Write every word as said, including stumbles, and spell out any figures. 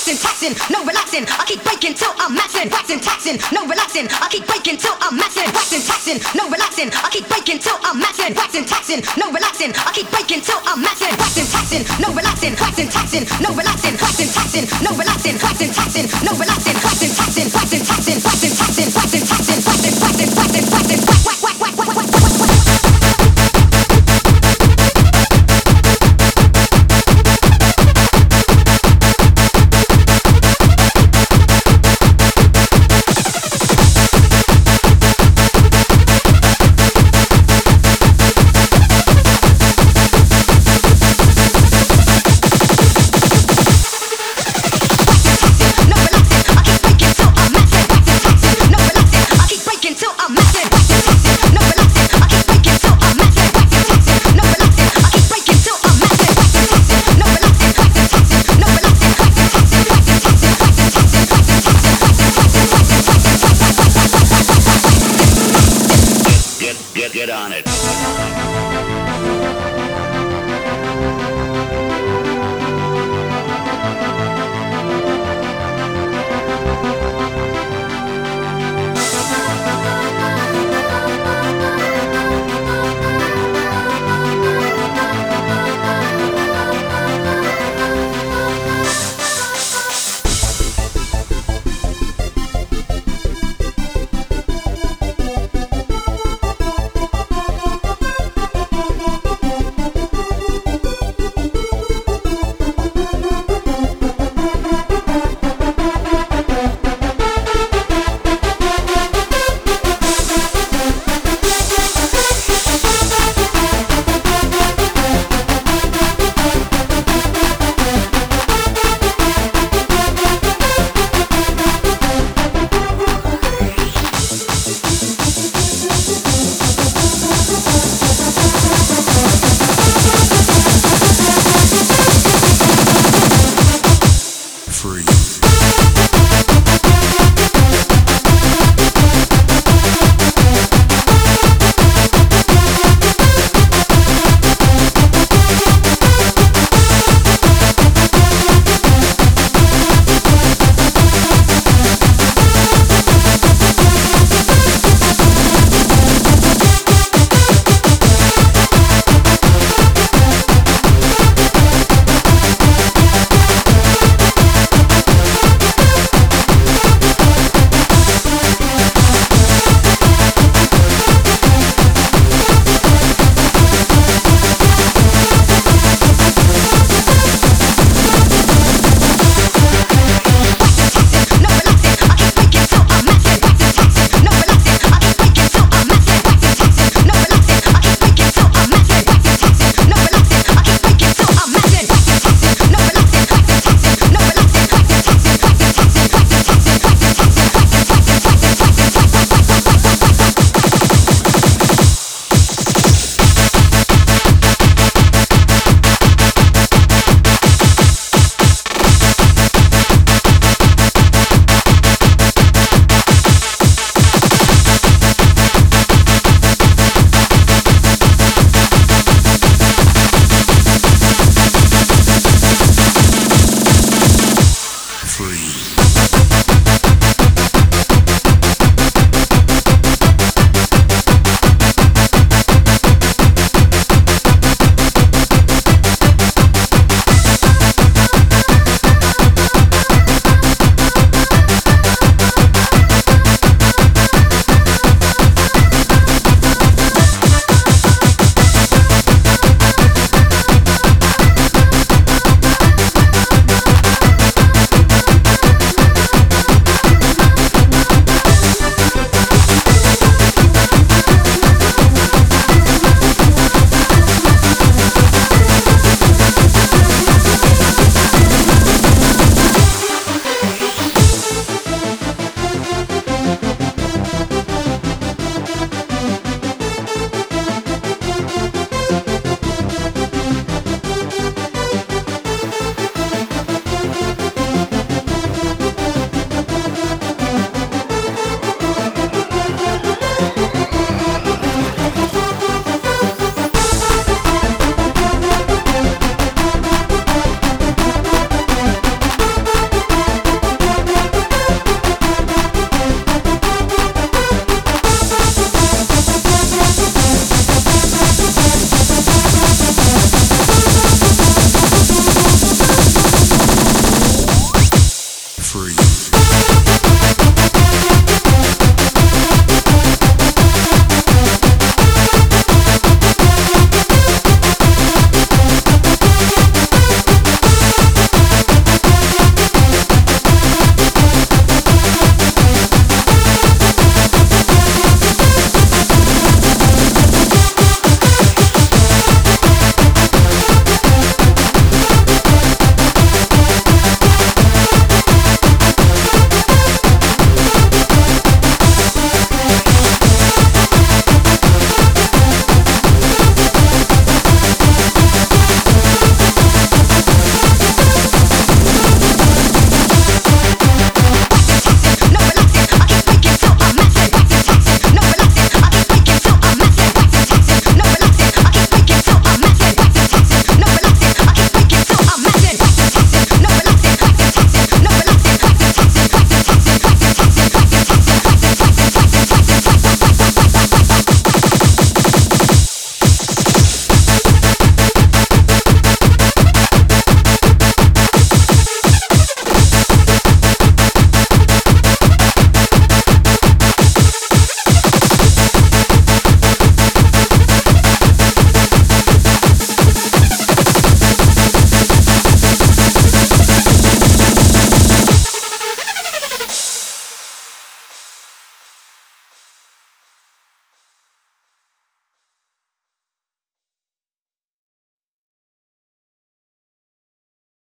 waxing, taxing, no relaxing. I keep breaking till I'm maxing, waxing, taxing, no relaxing. I keep breaking till I'm maxing, waxing, taxing, no relaxing. I keep breaking till I'm maxing, waxing, taxing, no relaxing. I keep breaking till I'm maxing, waxing, taxing, no relaxing, waxing, taxing, no relaxing, waxing, taxing, no relaxing, waxing, taxing, no relaxing, waxing, taxing, waxing, taxing, waxing, taxing, waxing, taxing, waxing, waxing, waxing, waxing, whack, whack, whack, whack, whack, whack. Get on it.